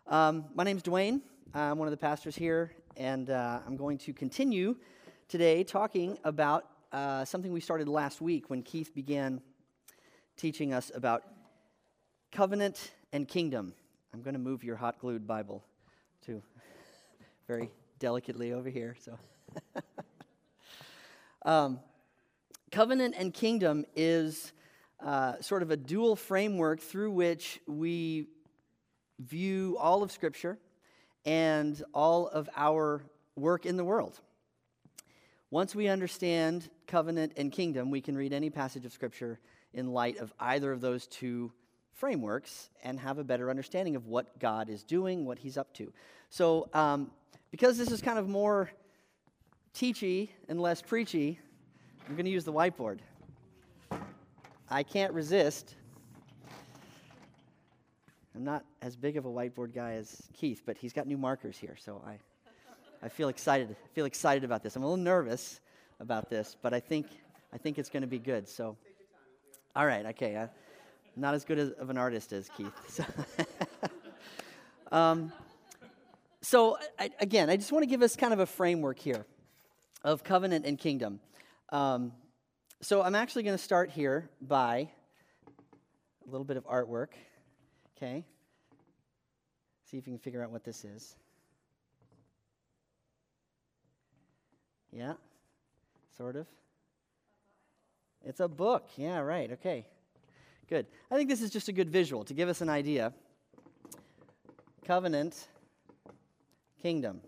My name's Dwayne. I'm one of the pastors here, and I'm going to continue today talking about something we started last week when Keith began teaching us about covenant and kingdom. I'm going to move your hot-glued Bible to very delicately over here. So, covenant and kingdom is sort of a dual framework through which we view all of Scripture and all of our work in the world. Once we understand covenant and kingdom, we can read any passage of Scripture in light of either of those two frameworks and have a better understanding of what God is doing, what He's up to. So, because this is kind of more teachy and less preachy, I'm going to use the whiteboard. I can't resist. I'm not as big of a whiteboard guy as Keith, but he's got new markers here, so I feel excited. I feel excited about this. I'm a little nervous about this, but I think it's going to be good. So, all right, okay. I'm not as good of an artist as Keith. So, I just want to give us kind of a framework here of covenant and kingdom. So I'm actually going to start here by a little bit of artwork. Okay. See if you can figure out what this is. Yeah, sort of. It's a book. Yeah, right. Okay. Good. I think this is just a good visual to give us an idea. Covenant, kingdom.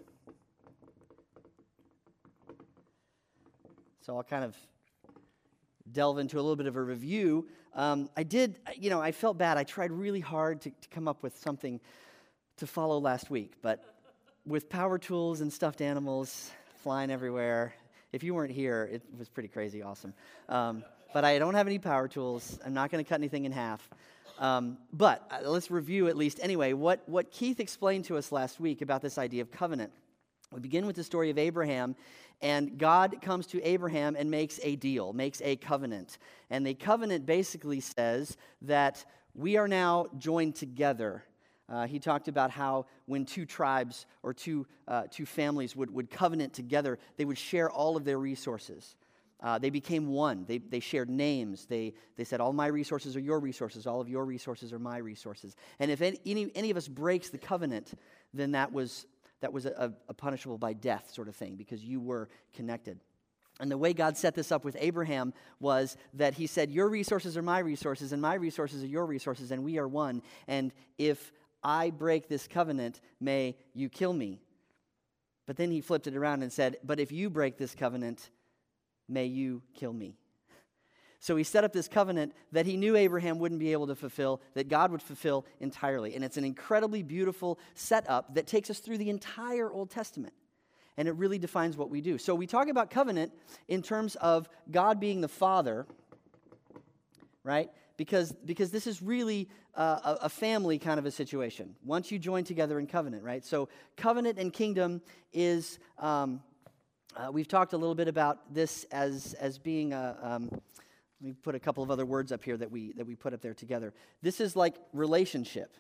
So I'll kind of delve into a little bit of a review. I felt bad. I tried really hard to come up with something to follow last week, but with power tools and stuffed animals flying everywhere, if you weren't here, it was pretty crazy awesome. But I don't have any power tools. I'm not going to cut anything in half. But let's review at least anyway what Keith explained to us last week about this idea of covenant. We begin with the story of Abraham, and God comes to Abraham and makes a deal, makes a covenant. And the covenant basically says that we are now joined together. He talked about how when two tribes or two families would covenant together, they would share all of their resources. They became one. They shared names. They said, all my resources are your resources. All of your resources are my resources. And if any of us breaks the covenant, then that was a punishable by death sort of thing because you were connected. And the way God set this up with Abraham was that He said, your resources are my resources, and my resources are your resources, and we are one. And if I break this covenant, may you kill me. But then He flipped it around and said, but if you break this covenant, may you kill me. So He set up this covenant that He knew Abraham wouldn't be able to fulfill, that God would fulfill entirely. And it's an incredibly beautiful setup that takes us through the entire Old Testament. And it really defines what we do. So we talk about covenant in terms of God being the Father, right? Because this is really a family kind of a situation. Once you join together in covenant, right? So covenant and kingdom is, we've talked a little bit about this as being let me put a couple of other words up here that we put up there together. This is like relationship.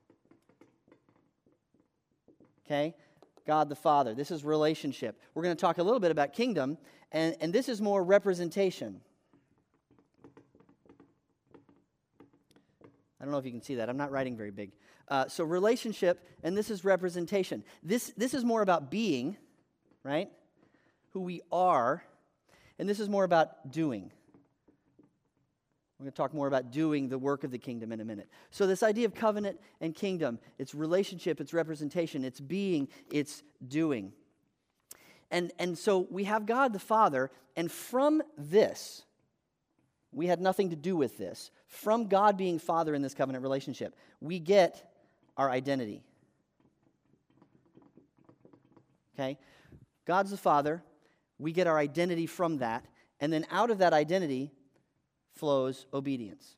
Okay? God the Father. This is relationship. We're going to talk a little bit about kingdom, and this is more representation. I don't know if you can see that. I'm not writing very big. So relationship, and this is representation. This is more about being, right? Who we are, and this is more about doing. We're going to talk more about doing the work of the kingdom in a minute. So this idea of covenant and kingdom, it's relationship, it's representation, it's being, it's doing. And so we have God the Father, and from this, we had nothing to do with this. From God being Father in this covenant relationship, we get our identity. Okay? God's the Father. We get our identity from that. And then out of that identity flows obedience.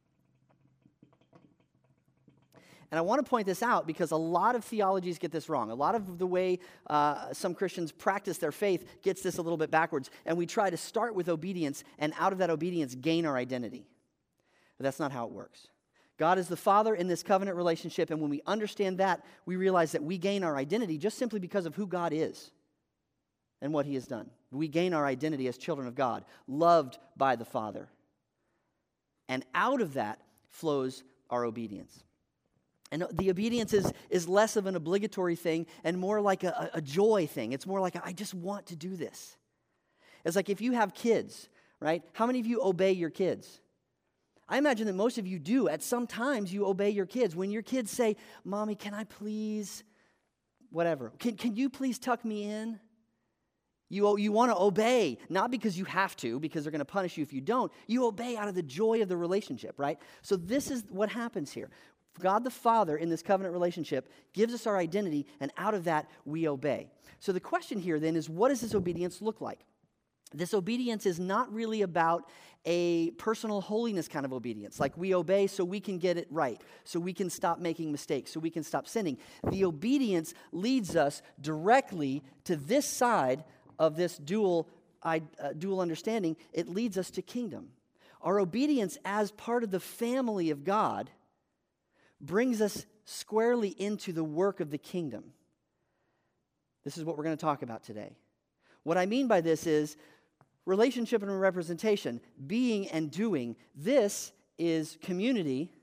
And I want to point this out because a lot of theologies get this wrong. A lot of the way some Christians practice their faith gets this a little bit backwards. And we try to start with obedience and out of that obedience gain our identity. But that's not how it works. God is the Father in this covenant relationship, and when we understand that, we realize that we gain our identity just simply because of who God is and what He has done. We gain our identity as children of God, loved by the Father. And out of that flows our obedience. And the obedience is less of an obligatory thing and more like a joy thing. It's more like, I just want to do this. It's like if you have kids, right? How many of you obey your kids? I imagine that most of you do. At some times, you obey your kids. When your kids say, Mommy, can I please, whatever. Can you please tuck me in? You want to obey, not because you have to, because they're going to punish you if you don't. You obey out of the joy of the relationship, right? So this is what happens here. God the Father in this covenant relationship gives us our identity, and out of that, we obey. So the question here then is, what does this obedience look like? This obedience is not really about a personal holiness kind of obedience, like we obey so we can get it right, so we can stop making mistakes, so we can stop sinning. The obedience leads us directly to this side of this dual understanding. It leads us to kingdom. Our obedience as part of the family of God brings us squarely into the work of the kingdom. This is what we're going to talk about today. What I mean by this is relationship and representation, being and doing. This is community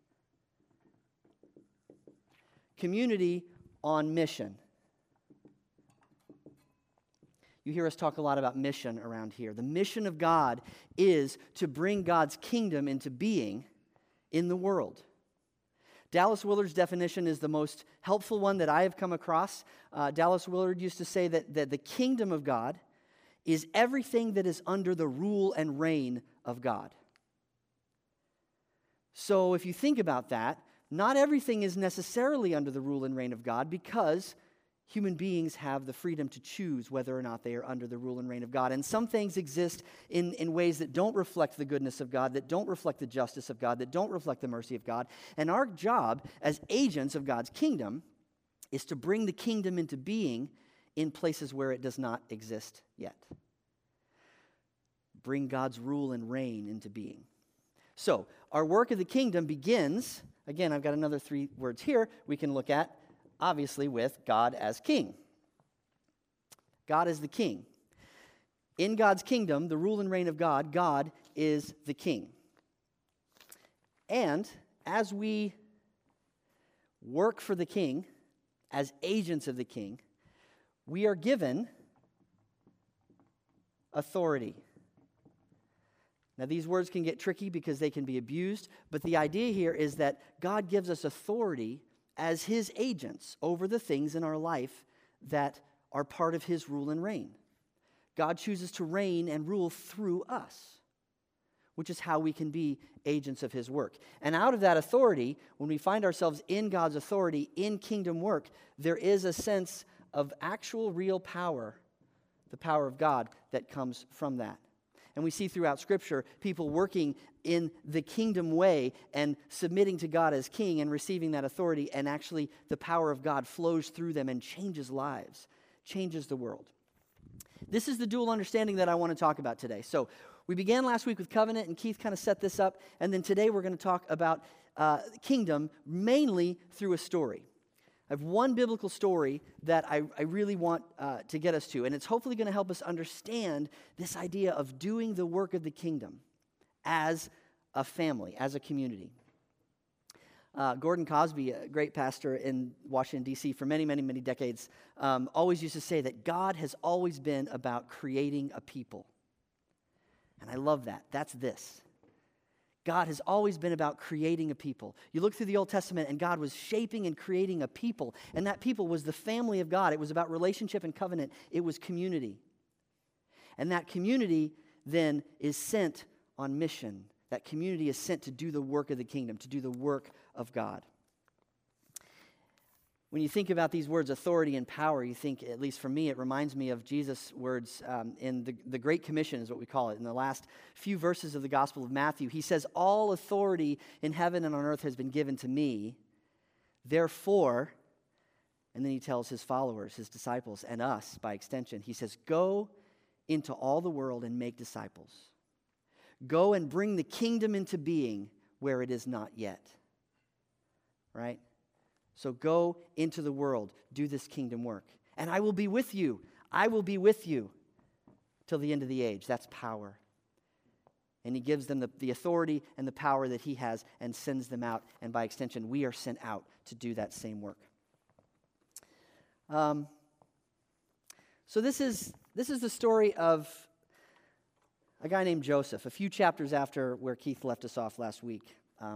on mission. You hear us talk a lot about mission around here. The mission of God is to bring God's kingdom into being in the world. Dallas Willard's definition is the most helpful one that I have come across. Dallas Willard used to say that the kingdom of God is everything that is under the rule and reign of God. So if you think about that, not everything is necessarily under the rule and reign of God, because human beings have the freedom to choose whether or not they are under the rule and reign of God. And some things exist in ways that don't reflect the goodness of God, that don't reflect the justice of God, that don't reflect the mercy of God. And our job as agents of God's kingdom is to bring the kingdom into being in places where it does not exist yet. Bring God's rule and reign into being. So, our work of the kingdom begins, again, I've got another 3 words here we can look at, obviously with God as king. God is the king. In God's kingdom, the rule and reign of God, God is the king. And as we work for the king, as agents of the king, we are given authority. Now, these words can get tricky because they can be abused, but the idea here is that God gives us authority as His agents over the things in our life that are part of His rule and reign. God chooses to reign and rule through us, which is how we can be agents of His work. And out of that authority, when we find ourselves in God's authority, in kingdom work, there is a sense of actual real power, the power of God that comes from that. And we see throughout Scripture people working in the kingdom way and submitting to God as king and receiving that authority, and actually the power of God flows through them and changes lives, changes the world. This is the dual understanding that I want to talk about today. So we began last week with covenant, and Keith kind of set this up, and then today we're going to talk about kingdom mainly through a story. I have one biblical story that I really want to get us to, and it's hopefully going to help us understand this idea of doing the work of the kingdom as a family, as a community. Gordon Cosby, a great pastor in Washington, D.C. for many, many, many decades, always used to say that God has always been about creating a people. And I love that. That's this. God has always been about creating a people. You look through the Old Testament, and God was shaping and creating a people, and that people was the family of God. It was about relationship and covenant. It was community. And that community then is sent on mission. That community is sent to do the work of the kingdom, to do the work of God. When you think about these words, authority and power, you think, at least for me, it reminds me of Jesus' words in the Great Commission is what we call it. In the last few verses of the Gospel of Matthew, he says, all authority in heaven and on earth has been given to me. Therefore, and then he tells his followers, his disciples, and us by extension, he says, go into all the world and make disciples. Go and bring the kingdom into being where it is not yet. right? So go into the world, do this kingdom work. And I will be with you. I will be with you till the end of the age. That's power. And he gives them the authority and the power that he has and sends them out. And by extension, we are sent out to do that same work. So this is the story of a guy named Joseph, a few chapters after where Keith left us off last week.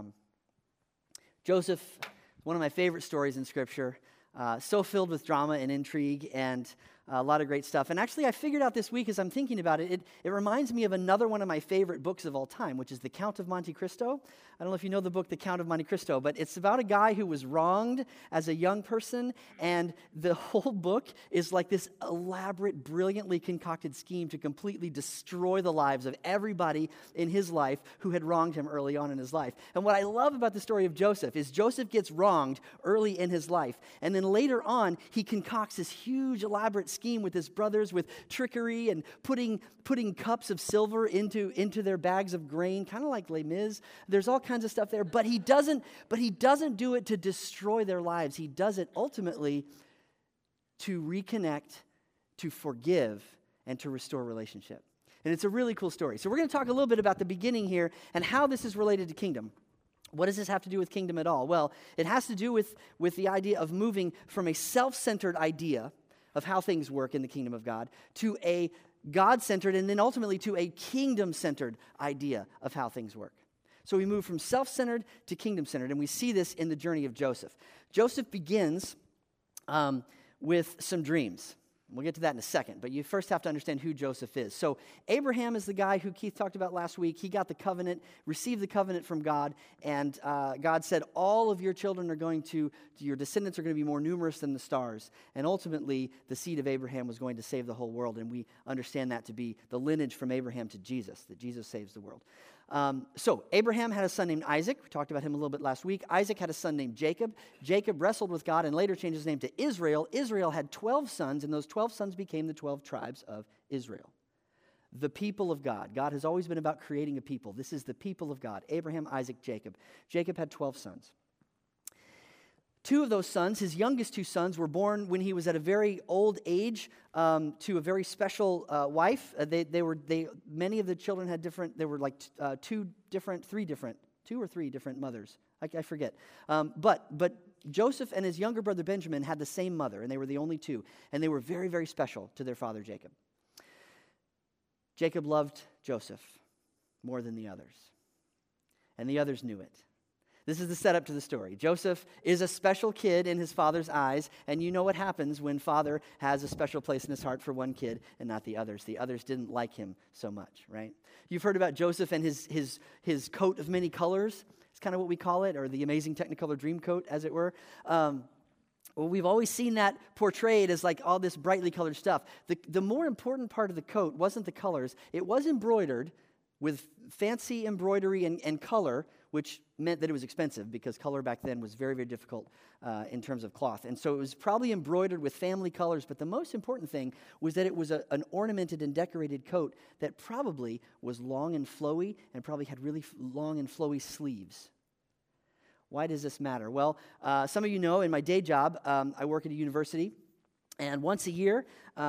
Joseph, one of my favorite stories in Scripture, so filled with drama and intrigue and a lot of great stuff. And actually, I figured out this week as I'm thinking about it, it reminds me of another one of my favorite books of all time, which is The Count of Monte Cristo. I don't know if you know the book, The Count of Monte Cristo, but it's about a guy who was wronged as a young person, and the whole book is like this elaborate, brilliantly concocted scheme to completely destroy the lives of everybody in his life who had wronged him early on in his life. And what I love about the story of Joseph is Joseph gets wronged early in his life, and then later on, he concocts this huge, elaborate scheme with his brothers with trickery and putting cups of silver into their bags of grain, kind of like Les Mis. There's all kinds of stuff there, but he doesn't do it to destroy their lives. He does it ultimately to reconnect, to forgive, and to restore relationship. And it's a really cool story. So we're going to talk a little bit about the beginning here and how this is related to kingdom. What does this have to do with kingdom at all? Well, it has to do with the idea of moving from a self-centered idea of how things work in the kingdom of God to a God-centered and then ultimately to a kingdom-centered idea of how things work. So we move from self-centered to kingdom-centered, and we see this in the journey of Joseph. Joseph begins with some dreams. We'll get to that in a second, but you first have to understand who Joseph is. So Abraham is the guy who Keith talked about last week. He got the covenant, received the covenant from God, and God said, all of your children are your descendants are going to be more numerous than the stars. And ultimately, the seed of Abraham was going to save the whole world, and we understand that to be the lineage from Abraham to Jesus, that Jesus saves the world. So Abraham had a son named Isaac. We talked about him a little bit last week. Isaac had a son named Jacob. Jacob wrestled with God and later changed his name to Israel. Israel had 12 sons, and those 12 sons became the 12 tribes of Israel. The people of God. God has always been about creating a people. This is the people of God. Abraham, Isaac, Jacob. Jacob had 12 sons. Two of those sons, his youngest two sons, were born when he was at a very old age to a very special wife. Many of the children had different. There were like two or three different mothers. I forget. But Joseph and his younger brother Benjamin had the same mother, and they were the only two, and they were very, very special to their father Jacob. Jacob loved Joseph more than the others, and the others knew it. This is the setup to the story. Joseph is a special kid in his father's eyes, and you know what happens when father has a special place in his heart for one kid and not the others. The others didn't like him so much, right? You've heard about Joseph and his coat of many colors. It's kind of what we call it, or the amazing Technicolor dream coat, as it were. Well, we've always seen that portrayed as like all this brightly colored stuff. The more important part of the coat wasn't the colors. It was embroidered with fancy embroidery and color, which meant that it was expensive because color back then was very, very difficult in terms of cloth. And so it was probably embroidered with family colors, but the most important thing was that it was an ornamented and decorated coat that probably was long and flowy and probably had really long and flowy sleeves. Why does this matter? Well, some of you know in my day job, I work at a university. And once a year,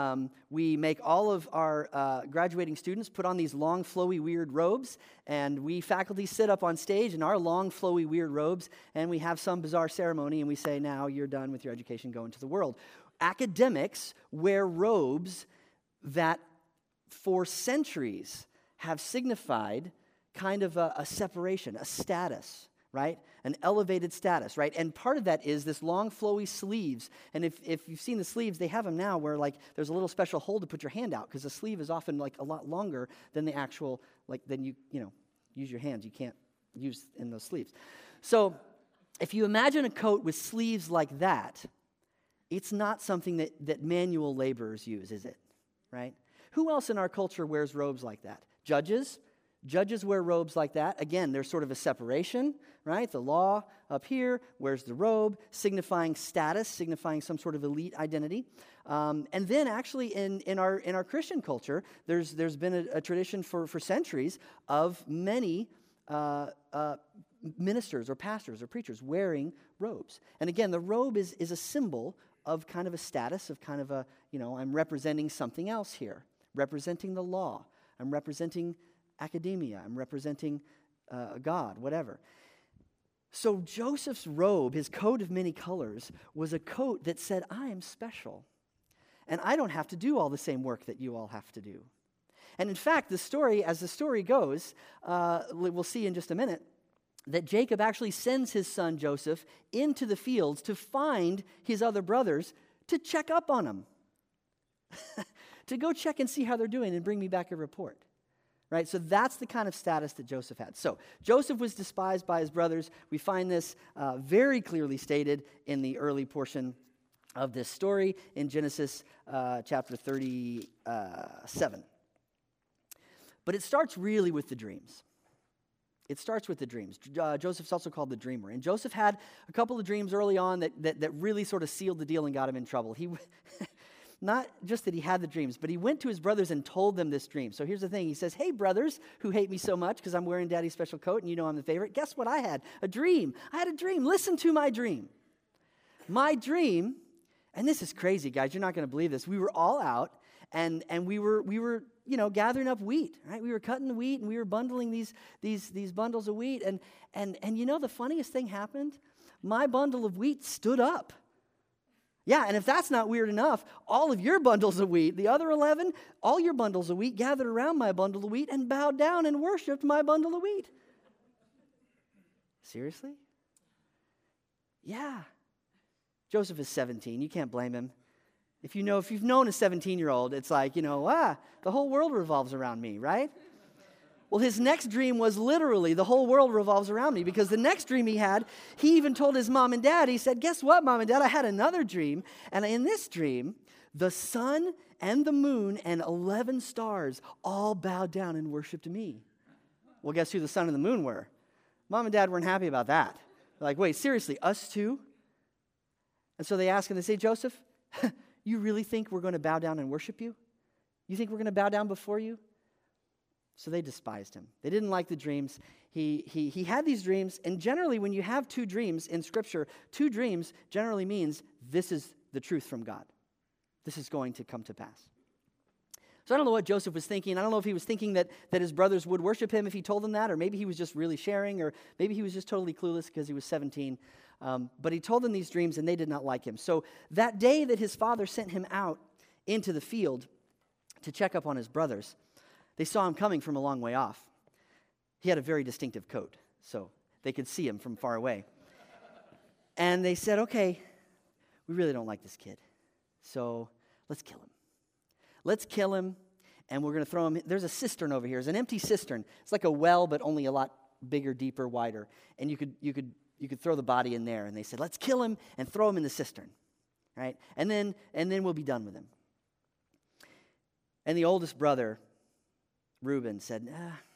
we make all of our graduating students put on these long, flowy, weird robes, and we faculty sit up on stage in our long, flowy, weird robes, and we have some bizarre ceremony, and we say, now you're done with your education, go into the world. Academics wear robes that for centuries have signified kind of a separation, a status, right? An elevated status, right? And part of that is this long, flowy sleeves. And if you've seen the sleeves, they have them now where, like, there's a little special hole to put your hand out because the sleeve is often, like, a lot longer than the actual, like, then you use your hands. You can't use in those sleeves. So if you imagine a coat with sleeves like that, it's not something that manual laborers use, is it? Right? Who else in our culture wears robes like that? Judges. Judges wear robes like that. Again, there's sort of a separation, right? The law up here wears the robe, signifying status, signifying some sort of elite identity. And then actually in our Christian culture, there's been a tradition for centuries of many ministers or pastors or preachers wearing robes. And again, the robe is a symbol of kind of a status, of kind of a, I'm representing something else here, representing the law. I'm representing academia. I'm representing God, whatever. So Joseph's robe, his coat of many colors, was a coat that said, I am special. And I don't have to do all the same work that you all have to do. And in fact, as the story goes, we'll see in just a minute, that Jacob actually sends his son Joseph into the fields to find his other brothers to check up on them. To go check and see how they're doing and bring me back a report. Right? So that's the kind of status that Joseph had. So Joseph was despised by his brothers. We find this very clearly stated in the early portion of this story in Genesis chapter 37. But it starts really with the dreams. It starts with the dreams. Joseph's also called the dreamer. And Joseph had a couple of dreams early on that really sort of sealed the deal and got him in trouble. He not just that he had the dreams, but he went to his brothers and told them this dream. So here's the thing. He says, hey, brothers who hate me so much because I'm wearing daddy's special coat and you know I'm the favorite. Guess what I had? A dream. I had a dream. Listen to my dream. My dream, and this is crazy, guys. You're not going to believe this. We were all out and we were gathering up wheat, right? We were cutting the wheat and we were bundling these bundles of wheat. And the funniest thing happened? My bundle of wheat stood up. Yeah, and if that's not weird enough, all of your bundles of wheat, the other 11, all your bundles of wheat gathered around my bundle of wheat and bowed down and worshiped my bundle of wheat. Seriously? Yeah. Joseph is 17. You can't blame him. If you've known a 17-year-old, it's like, the whole world revolves around me, right? Well, his next dream was literally the whole world revolves around me, because the next dream he had, he even told his mom and dad, he said, guess what, Mom and Dad, I had another dream. And in this dream, the sun and the moon and 11 stars all bowed down and worshiped me. Well, guess who the sun and the moon were? Mom and Dad weren't happy about that. They're like, wait, seriously, us too? And so they ask him, they say, Joseph, you really think we're going to bow down and worship you? You think we're going to bow down before you? So they despised him. They didn't like the dreams. He had these dreams, and generally when you have two dreams in Scripture, two dreams generally means this is the truth from God. This is going to come to pass. So I don't know what Joseph was thinking. I don't know if he was thinking that his brothers would worship him if he told them that, or maybe he was just really sharing, or maybe he was just totally clueless because he was 17. But he told them these dreams, and they did not like him. So that day that his father sent him out into the field to check up on his brothers, they saw him coming from a long way off. He had a very distinctive coat, so they could see him from far away. And they said, okay, we really don't like this kid, so let's kill him. Let's kill him, and we're going to throw him. There's a cistern over here. It's an empty cistern. It's like a well, but only a lot bigger, deeper, wider. And you could throw the body in there. And they said, let's kill him and throw him in the cistern, right? And then we'll be done with him. And the oldest brother, Reuben, said,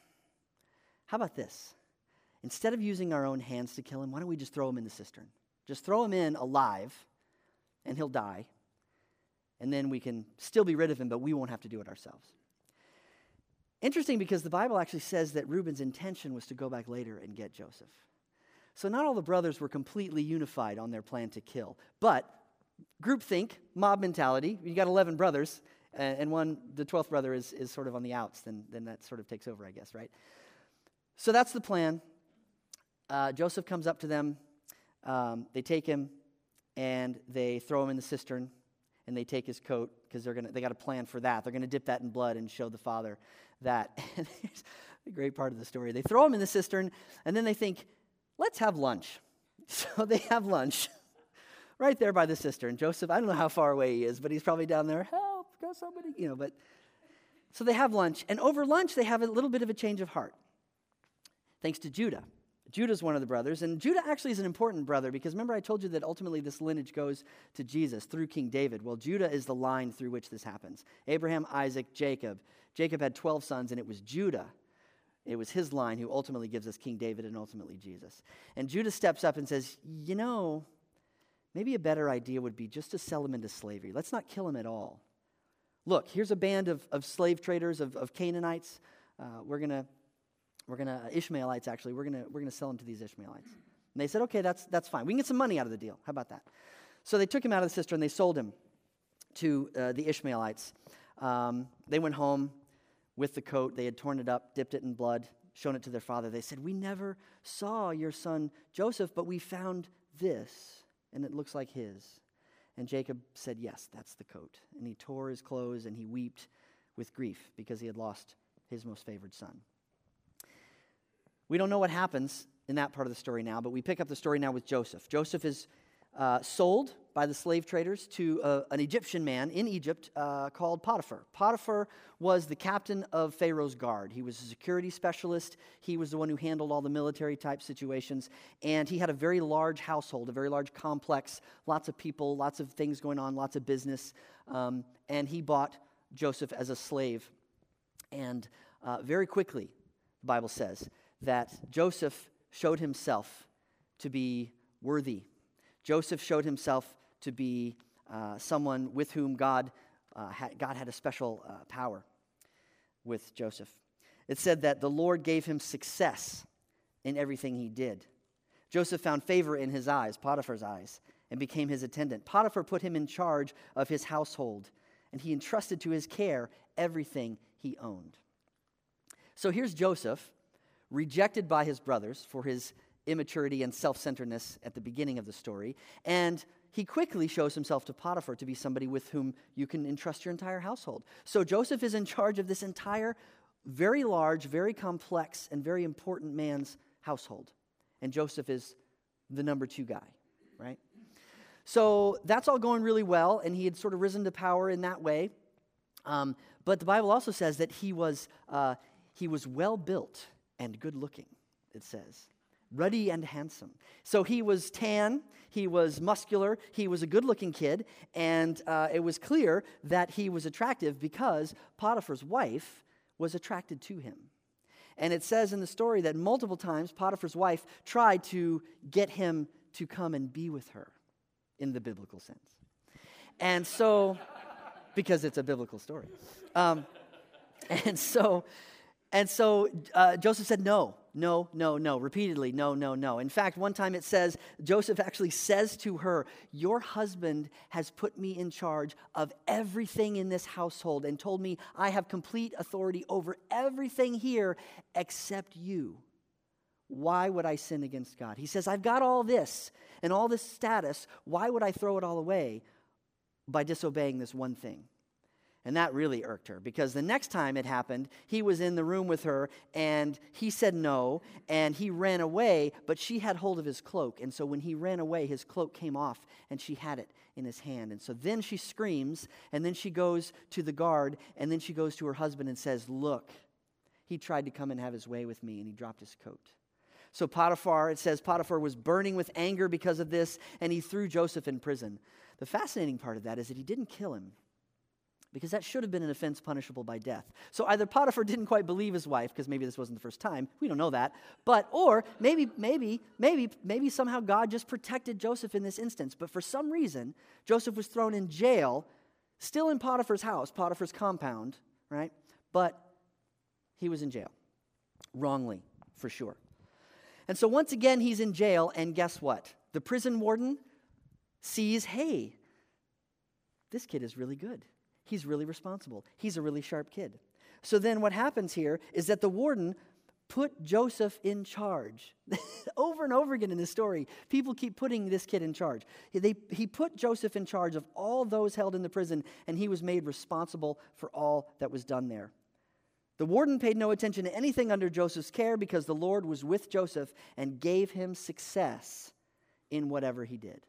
how about this? Instead of using our own hands to kill him, why don't we just throw him in the cistern? Just throw him in alive, and he'll die. And then we can still be rid of him, but we won't have to do it ourselves. Interesting, because the Bible actually says that Reuben's intention was to go back later and get Joseph. So not all the brothers were completely unified on their plan to kill. But groupthink, mob mentality, you got 11 brothers, and the 12th brother is sort of on the outs, then that sort of takes over, I guess, right? So that's the plan. Joseph comes up to them. They take him, and they throw him in the cistern, and they take his coat, because they got a plan for that. They're going to dip that in blood and show the father that. And here's the great part of the story. They throw him in the cistern, and then they think, let's have lunch. So they have lunch right there by the cistern. Joseph, I don't know how far away he is, but he's probably down there. Help, go somebody, but so they have lunch, and over lunch they have a little bit of a change of heart. Thanks to Judah. Judah's one of the brothers, and Judah actually is an important brother, because remember I told you that ultimately this lineage goes to Jesus through King David. Well, Judah is the line through which this happens. Abraham, Isaac, Jacob. Jacob had 12 sons, and it was Judah. It was his line who ultimately gives us King David and ultimately Jesus. And Judah steps up and says, maybe a better idea would be just to sell him into slavery. Let's not kill him at all. Look, here's a band of slave traders, of Canaanites. We're going Ishmaelites actually, we're gonna sell him to these Ishmaelites. And they said, okay, that's fine. We can get some money out of the deal. How about that? So they took him out of the cistern, they sold him to the Ishmaelites. They went home with the coat. They had torn it up, dipped it in blood, shown it to their father. They said, we never saw your son Joseph, but we found this, and it looks like his. And Jacob said, yes, that's the coat. And he tore his clothes, and he wept with grief because he had lost his most favored son. We don't know what happens in that part of the story now, but we pick up the story now with Joseph. Joseph is sold by the slave traders to an Egyptian man in Egypt called Potiphar. Potiphar was the captain of Pharaoh's guard. He was a security specialist. He was the one who handled all the military type situations. And he had a very large household, a very large complex, lots of people, lots of things going on, lots of business. And he bought Joseph as a slave. And very quickly, the Bible says, that Joseph showed himself to be worthy. Joseph showed himself to be someone with whom God had a special power with Joseph. It said that the Lord gave him success in everything he did. Joseph found favor in his eyes, Potiphar's eyes, and became his attendant. Potiphar put him in charge of his household, and he entrusted to his care everything he owned. So here's Joseph, rejected by his brothers for his immaturity and self-centeredness at the beginning of the story. And he quickly shows himself to Potiphar to be somebody with whom you can entrust your entire household. So Joseph is in charge of this entire very large, very complex, and very important man's household. And Joseph is the number 2 guy, right? So that's all going really well, and he had sort of risen to power in that way. But the Bible also says that he was well built and good looking, it says. Ruddy and handsome. So he was tan, he was muscular, he was a good-looking kid, and it was clear that he was attractive because Potiphar's wife was attracted to him. And it says in the story that multiple times Potiphar's wife tried to get him to come and be with her in the biblical sense. And so, because it's a biblical story. And so Joseph said no, repeatedly, no. In fact, one time it says, Joseph actually says to her, your husband has put me in charge of everything in this household and told me I have complete authority over everything here except you. Why would I sin against God? He says, I've got all this and all this status. Why would I throw it all away by disobeying this one thing? And that really irked her because the next time it happened, he was in the room with her and he said no and he ran away, but she had hold of his cloak. And so when he ran away, his cloak came off and she had it in his hand. And so then she screams and then she goes to the guard and then she goes to her husband and says, look, he tried to come and have his way with me and he dropped his coat. So Potiphar, it says Potiphar was burning with anger because of this and he threw Joseph in prison. The fascinating part of that is that he didn't kill him, because that should have been an offense punishable by death. So either Potiphar didn't quite believe his wife, because maybe this wasn't the first time. We don't know that. Or maybe somehow God just protected Joseph in this instance. But for some reason, Joseph was thrown in jail, still in Potiphar's house, Potiphar's compound, right? But he was in jail. Wrongly, for sure. And so once again, he's in jail, and guess what? The prison warden sees, hey, this kid is really good. He's really responsible. He's a really sharp kid. So then what happens here is that the warden put Joseph in charge. Over and over again in this story, people keep putting this kid in charge. He put Joseph in charge of all those held in the prison, and he was made responsible for all that was done there. The warden paid no attention to anything under Joseph's care because the Lord was with Joseph and gave him success in whatever he did.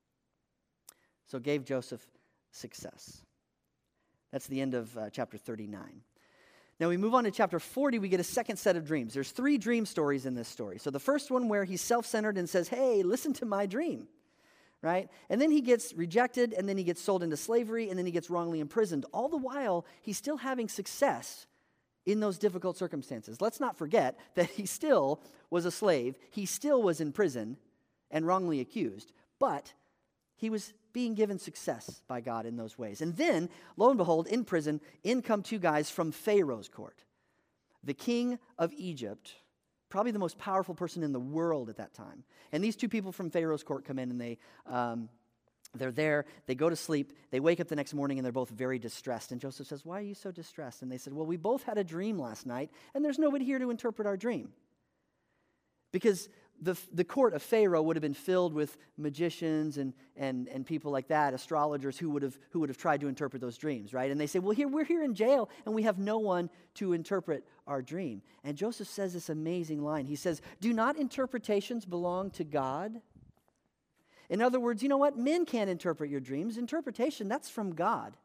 So gave Joseph success. That's the end of chapter 39. Now we move on to chapter 40, we get a second set of dreams. There's 3 dream stories in this story. So the first one where he's self-centered and says, hey, listen to my dream, right? And then he gets rejected, and then he gets sold into slavery, and then he gets wrongly imprisoned. All the while, he's still having success in those difficult circumstances. Let's not forget that he still was a slave. He still was in prison and wrongly accused, but he was being given success by God in those ways. And then, lo and behold, in prison, in come 2 guys from Pharaoh's court. The king of Egypt probably the most powerful person in the world at that time. And these two people from Pharaoh's court come in, and they're there, they go to sleep, they wake up the next morning, and they're both very distressed. And Joseph says, "Why are you so distressed?" And they said, "Well, we both had a dream last night, and there's nobody here to interpret our dream." Because the court of Pharaoh would have been filled with magicians and people like that, astrologers who would have tried to interpret those dreams, right? And they say, "Well, we're here in jail, and we have no one to interpret our dream." And Joseph says this amazing line. He says, "Do not interpretations belong to God?" In other words, you know what? Men can't interpret your dreams. Interpretation, that's from God.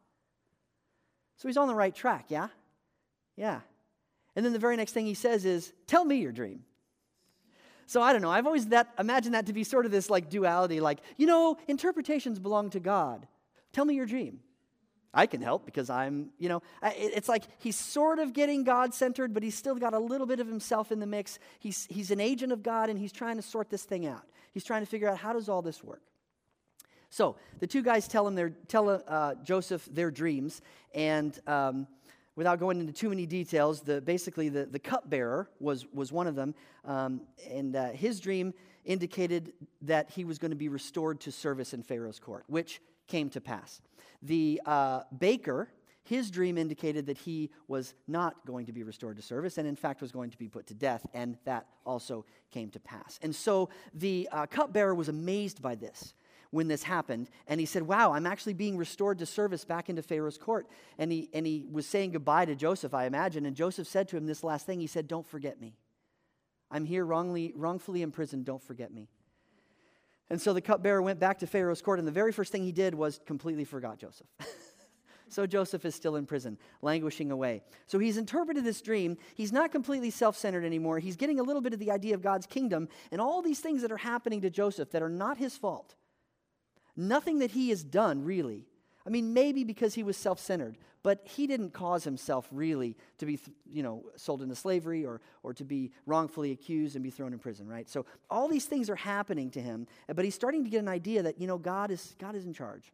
So he's on the right track, yeah? Yeah. And then the very next thing he says is, "Tell me your dream." So I don't know. I've always imagined that to be sort of this like duality, like, interpretations belong to God. Tell me your dream. I can help because it's like he's sort of getting God-centered, but he's still got a little bit of himself in the mix. He's an agent of God, and he's trying to sort this thing out. He's trying to figure out, how does all this work? So the two guys tell Joseph their dreams, and without going into too many details, the cupbearer was one of them, and his dream indicated that he was going to be restored to service in Pharaoh's court, which came to pass. The baker, his dream indicated that he was not going to be restored to service, and in fact was going to be put to death, and that also came to pass. And so the cupbearer was amazed by this when this happened, and he said, "Wow, I'm actually being restored to service back into Pharaoh's court." And he was saying goodbye to Joseph, I imagine, and Joseph said to him this last thing. He said, "Don't forget me. I'm here wrongfully imprisoned. Don't forget me." And so the cupbearer went back to Pharaoh's court, and the very first thing he did was completely forgot Joseph. So Joseph is still in prison, languishing away. So he's interpreted this dream. He's not completely self-centered anymore. He's getting a little bit of the idea of God's kingdom and all these things that are happening to Joseph that are not his fault. Nothing that he has done, really. I mean, maybe because he was self-centered, but he didn't cause himself really to be, sold into slavery or to be wrongfully accused and be thrown in prison, right? So all these things are happening to him, but he's starting to get an idea that, God is in charge.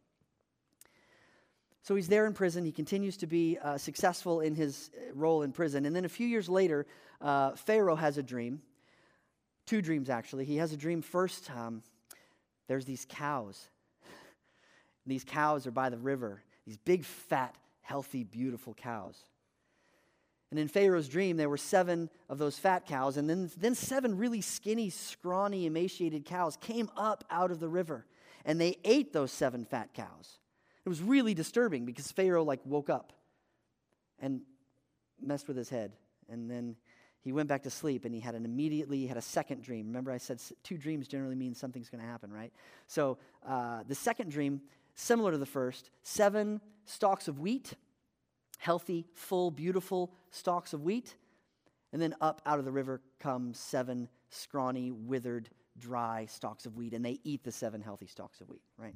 So he's there in prison. He continues to be successful in his role in prison. And then a few years later, Pharaoh has a dream. Two dreams, actually. He has a dream first. There's these cows. And these cows are by the river. These big, fat, healthy, beautiful cows. And in Pharaoh's dream, there were 7 of those fat cows. And then 7 really skinny, scrawny, emaciated cows came up out of the river. And they ate those 7 fat cows. It was really disturbing because Pharaoh woke up and messed with his head. And then he went back to sleep, and he had a second dream. Remember I said 2 dreams generally means something's going to happen, right? So the second dream, similar to the first, 7 stalks of wheat, healthy, full, beautiful stalks of wheat. And then up out of the river come 7 scrawny, withered, dry stalks of wheat, and they eat the 7 healthy stalks of wheat, right?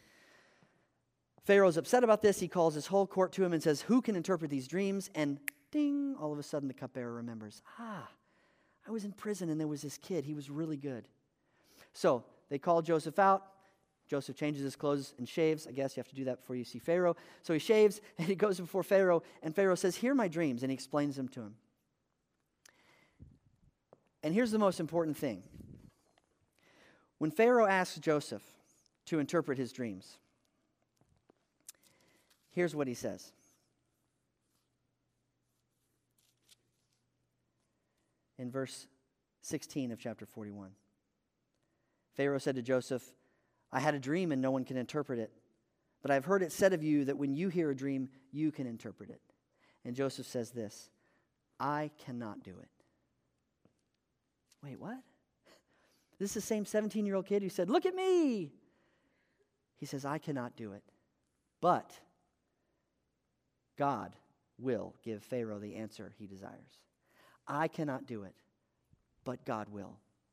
Pharaoh's upset about this. He calls his whole court to him and says, "Who can interpret these dreams?" And ding, all of a sudden the cupbearer remembers, I was in prison and there was this kid. He was really good. So they call Joseph out. Joseph changes his clothes and shaves. I guess you have to do that before you see Pharaoh. So he shaves and he goes before Pharaoh, and Pharaoh says, "Hear my dreams," and he explains them to him. And here's the most important thing. When Pharaoh asks Joseph to interpret his dreams, here's what he says. In verse 16 of chapter 41. Pharaoh said to Joseph, "I had a dream and no one can interpret it. But I've heard it said of you that when you hear a dream, you can interpret it." And Joseph says this, "I cannot do it." Wait, what? This is the same 17-year-old kid who said, "Look at me." He says, "I cannot do it. But God will give Pharaoh the answer he desires. I cannot do it, but God will."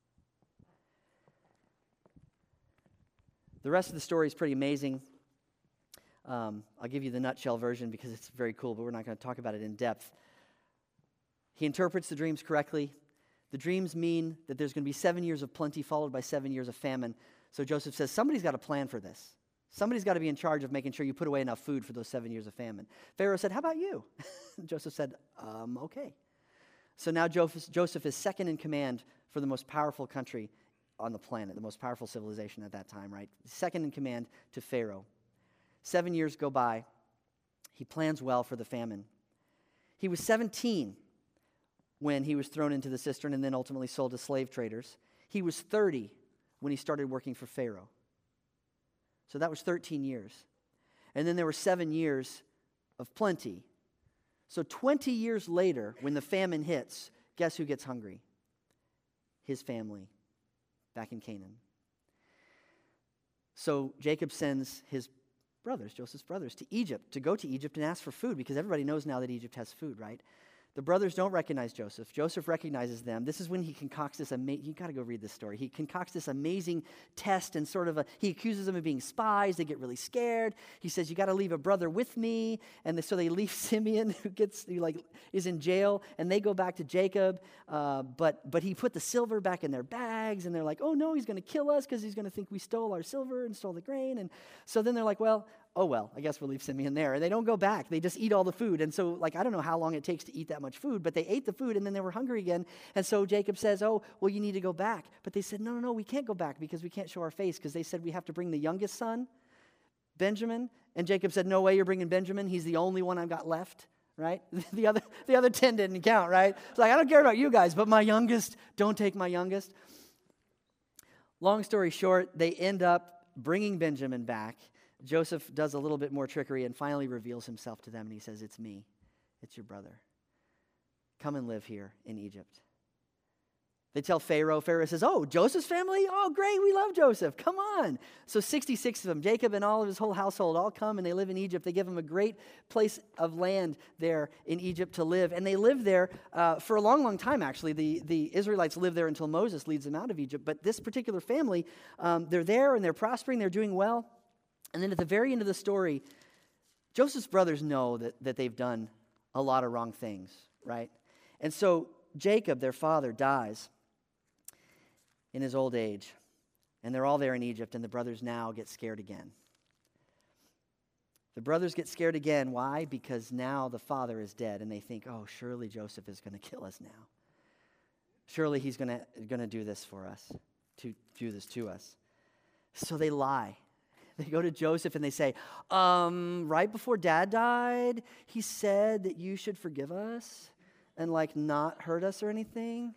The rest of the story is pretty amazing. I'll give you the nutshell version because it's very cool, but we're not going to talk about it in depth. He interprets the dreams correctly. The dreams mean that there's going to be 7 years of plenty followed by 7 years of famine. So Joseph says, somebody's got to plan for this. Somebody's got to be in charge of making sure you put away enough food for those 7 years of famine. Pharaoh said, "How about you?" Joseph said, "Okay." So now Joseph is second in command for the most powerful country on the planet, the most powerful civilization at that time, right? Second in command to Pharaoh. 7 years go by. He plans well for the famine. He was 17 when he was thrown into the cistern and then ultimately sold to slave traders. He was 30 when he started working for Pharaoh. So that was 13 years. And then there were 7 years of plenty. So 20 years later, when the famine hits, guess who gets hungry? His family back in Canaan. So Jacob sends his brothers, Joseph's brothers, to Egypt, to go to Egypt and ask for food, because everybody knows now that Egypt has food, right? The brothers don't recognize Joseph. Joseph recognizes them. This is when he concocts this you got to go read this story. He concocts this amazing test and he accuses them of being spies. They get really scared. He says, you got to leave a brother with me. And so they leave Simeon, who is in jail, and they go back to Jacob. But he put the silver back in their bags, and they're like, oh no, he's going to kill us because he's going to think we stole our silver and stole the grain. And so then they're like, well, I guess we'll leave Simeon there. And they don't go back. They just eat all the food. And so, I don't know how long it takes to eat that much food, but they ate the food and then they were hungry again. And so Jacob says, oh, well, you need to go back. But they said, no, we can't go back because we can't show our face, because they said we have to bring the youngest son, Benjamin. And Jacob said, no way you're bringing Benjamin. He's the only one I've got left, right? The other 10 didn't count, right? It's like, I don't care about you guys, but my youngest, don't take my youngest. Long story short, they end up bringing Benjamin back. Joseph does a little bit more trickery and finally reveals himself to them, and he says, it's me. It's your brother. Come and live here in Egypt. They tell Pharaoh. Pharaoh says, oh, Joseph's family? Oh, great, we love Joseph. Come on. So 66 of them, Jacob and all of his whole household, all come and they live in Egypt. They give him a great place of land there in Egypt to live. And they live there for a long, long time, actually. The Israelites live there until Moses leads them out of Egypt. But this particular family, they're there and they're prospering. They're doing well. And then at the very end of the story, Joseph's brothers know that they've done a lot of wrong things, right? And so Jacob, their father, dies in his old age. And they're all there in Egypt, and the brothers now get scared again. The brothers get scared again. Why? Because now the father is dead, and they think, oh, surely Joseph is going to kill us now. Surely he's going to do this for us, to do this to us. So they lie. They go to Joseph and they say, right before Dad died, he said that you should forgive us and not hurt us or anything.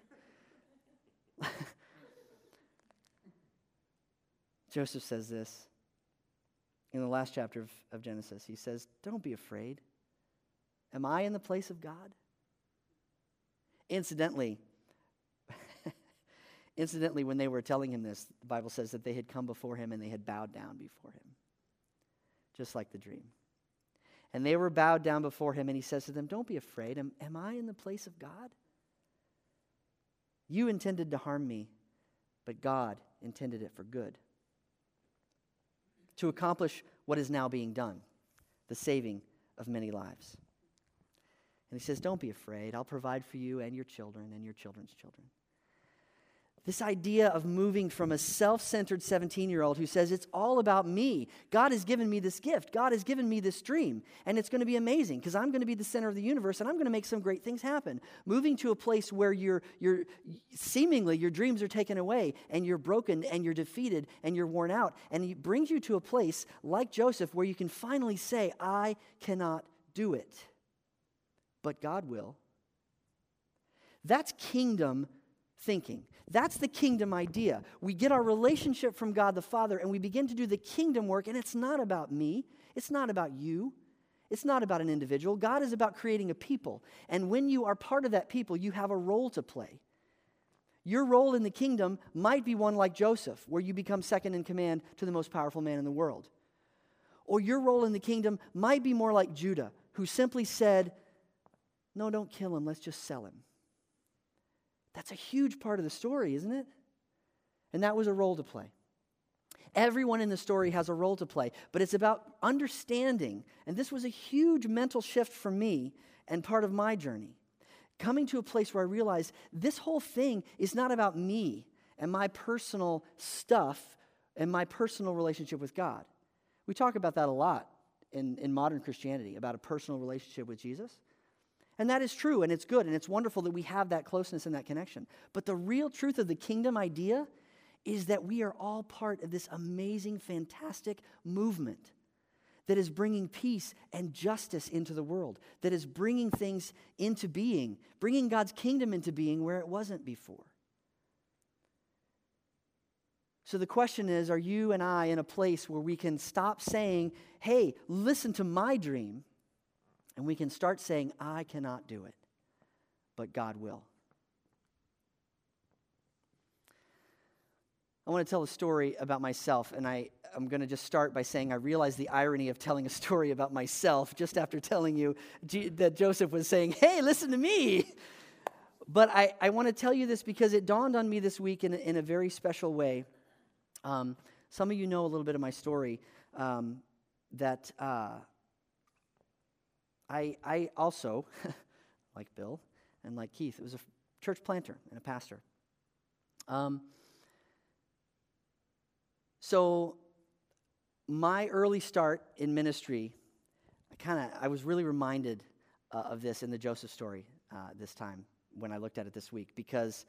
Joseph says this in the last chapter of Genesis. He says, don't be afraid. Am I in the place of God? Incidentally, when they were telling him this, the Bible says that they had come before him and they had bowed down before him, just like the dream. And they were bowed down before him, and he says to them, don't be afraid. Am I in the place of God? You intended to harm me, but God intended it for good, to accomplish what is now being done, the saving of many lives. And he says, don't be afraid. I'll provide for you and your children and your children's children. This idea of moving from a self-centered 17-year-old who says, it's all about me. God has given me this gift. God has given me this dream. And it's going to be amazing because I'm going to be the center of the universe and I'm going to make some great things happen. Moving to a place where seemingly your dreams are taken away and you're broken and you're defeated and you're worn out. And it brings you to a place like Joseph where you can finally say, I cannot do it, but God will. That's kingdom thinking. That's the kingdom idea. We get our relationship from God the Father and we begin to do the kingdom work, and it's not about me. It's not about you. It's not about an individual. God is about creating a people. And when you are part of that people, you have a role to play. Your role in the kingdom might be one like Joseph, where you become second in command to the most powerful man in the world. Or your role in the kingdom might be more like Judah, who simply said, no, don't kill him. Let's just sell him. That's a huge part of the story, isn't it? And that was a role to play. Everyone in the story has a role to play, but it's about understanding, and this was a huge mental shift for me and part of my journey, coming to a place where I realized this whole thing is not about me and my personal stuff and my personal relationship with God. We talk about that a lot in modern Christianity, about a personal relationship with Jesus. And that is true, and it's good, and it's wonderful that we have that closeness and that connection. But the real truth of the kingdom idea is that we are all part of this amazing, fantastic movement that is bringing peace and justice into the world, that is bringing things into being, bringing God's kingdom into being where it wasn't before. So the question is, are you and I in a place where we can stop saying, hey, listen to my dream, and we can start saying, I cannot do it, but God will. I want to tell a story about myself, and I'm going to just start by saying I realize the irony of telling a story about myself just after telling you that Joseph was saying, hey, listen to me. But I want to tell you this because it dawned on me this week in a very special way. Some of you know a little bit of my story, that I also, like Bill and like Keith, was a church planter and a pastor. So my early start in ministry, I was really reminded of this in the Joseph story this time when I looked at it this week, because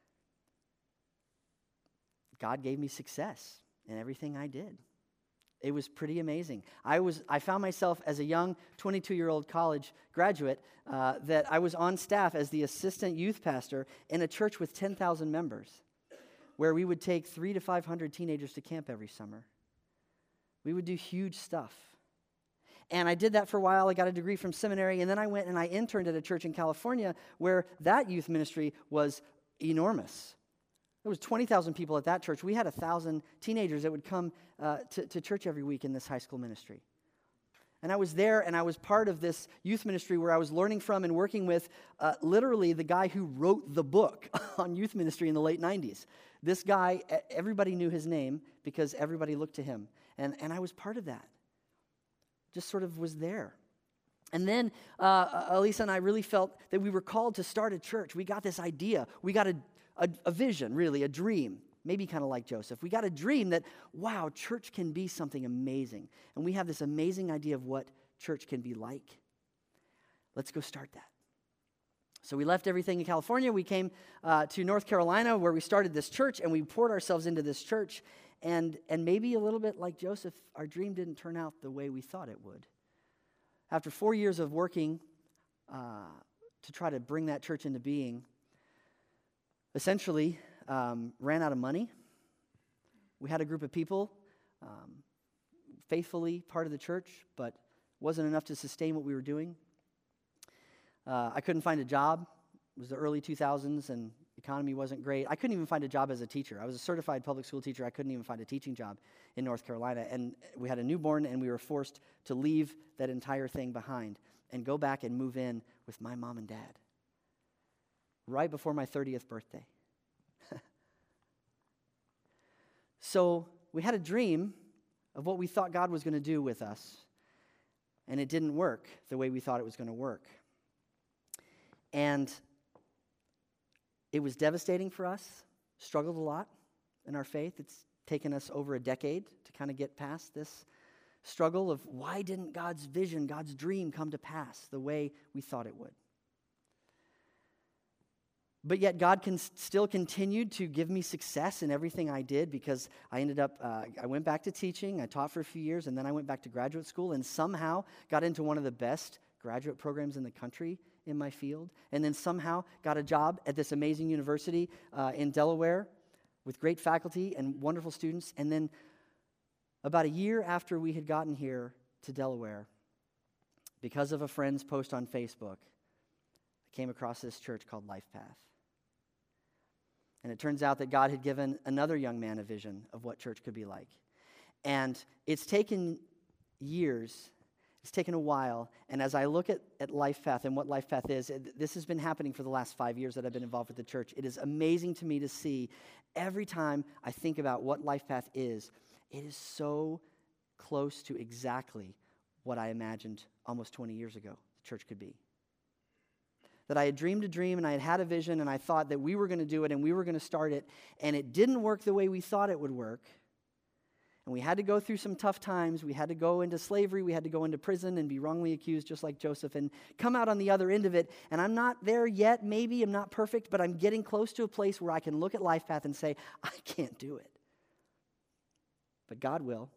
God gave me success in everything I did. It was pretty amazing. I found myself as a young 22-year-old college graduate that I was on staff as the assistant youth pastor in a church with 10,000 members, where we would take 300 to 500 teenagers to camp every summer. We would do huge stuff. And I did that for a while. I got a degree from seminary, and then I went and I interned at a church in California where that youth ministry was enormous. There was 20,000 people at that church. We had 1,000 teenagers that would come to church every week in this high school ministry. And I was there, and I was part of this youth ministry where I was learning from and working with literally the guy who wrote the book on youth ministry in the late 90s. This guy, everybody knew his name because everybody looked to him. And I was part of that. Just sort of was there. And then Elisa and I really felt that we were called to start a church. We got this idea. We got a vision, really, a dream, maybe kind of like Joseph. We got a dream that, wow, church can be something amazing. And we have this amazing idea of what church can be like. Let's go start that. So we left everything in California. We came to North Carolina, where we started this church, and we poured ourselves into this church. And maybe a little bit like Joseph, our dream didn't turn out the way we thought it would. After 4 years of working to try to bring that church into being, essentially ran out of money. We had a group of people, faithfully part of the church, but wasn't enough to sustain what we were doing. I couldn't find a job. It was the early 2000s, and the economy wasn't great. I couldn't even find a job as a teacher. I was a certified public school teacher. I couldn't even find a teaching job in North Carolina. And we had a newborn, and we were forced to leave that entire thing behind and go back and move in with my mom and dad right before my 30th birthday. So we had a dream of what we thought God was going to do with us, and it didn't work the way we thought it was going to work. And it was devastating for us, struggled a lot in our faith. It's taken us over a decade to kind of get past this struggle of why didn't God's vision, God's dream come to pass the way we thought it would. But yet God still continued to give me success in everything I did, because I ended up, I went back to teaching, I taught for a few years, and then I went back to graduate school and somehow got into one of the best graduate programs in the country in my field, and then somehow got a job at this amazing university in Delaware with great faculty and wonderful students. And then about a year after we had gotten here to Delaware, because of a friend's post on Facebook, I came across this church called Life Path. And it turns out that God had given another young man a vision of what church could be like. And it's taken years, it's taken a while, and as I look at Life Path and what Life Path is, this has been happening for the last 5 years that I've been involved with the church. It is amazing to me to see every time I think about what Life Path is, it is so close to exactly what I imagined almost 20 years ago the church could be. That I had dreamed a dream and I had had a vision and I thought that we were going to do it and we were going to start it, and it didn't work the way we thought it would work. And we had to go through some tough times. We had to go into slavery. We had to go into prison and be wrongly accused just like Joseph and come out on the other end of it. And I'm not there yet. Maybe I'm not perfect, but I'm getting close to a place where I can look at Life Path and say, I can't do it. But God will.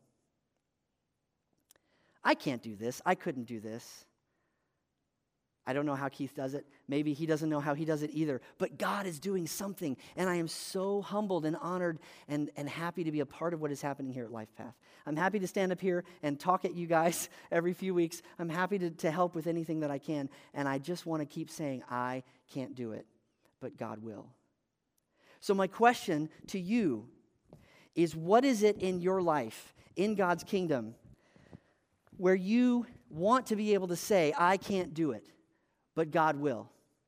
I can't do this. I couldn't do this. I don't know how Keith does it. Maybe he doesn't know how he does it either. But God is doing something, and I am so humbled and honored and happy to be a part of what is happening here at Life Path. I'm happy to stand up here and talk at you guys every few weeks. I'm happy to help with anything that I can, and I just want to keep saying, I can't do it, but God will. So my question to you is, what is it in your life, in God's kingdom, where you want to be able to say, I can't do it, but God will?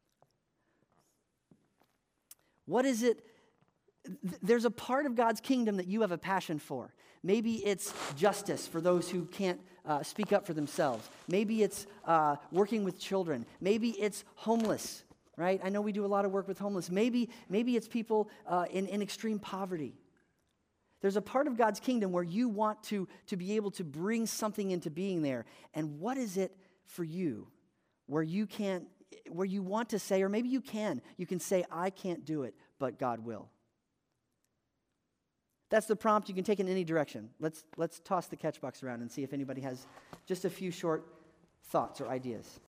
What is it? There's a part of God's kingdom that you have a passion for. Maybe it's justice for those who can't speak up for themselves. Maybe it's working with children. Maybe it's homeless, right? I know we do a lot of work with homeless. Maybe it's people in extreme poverty. There's a part of God's kingdom where you want to be able to bring something into being there. And what is it for you where you want to say, or maybe you can say, I can't do it, but God will? That's the prompt. You can take it in any direction. Let's toss the catch box around and see if anybody has just a few short thoughts or ideas.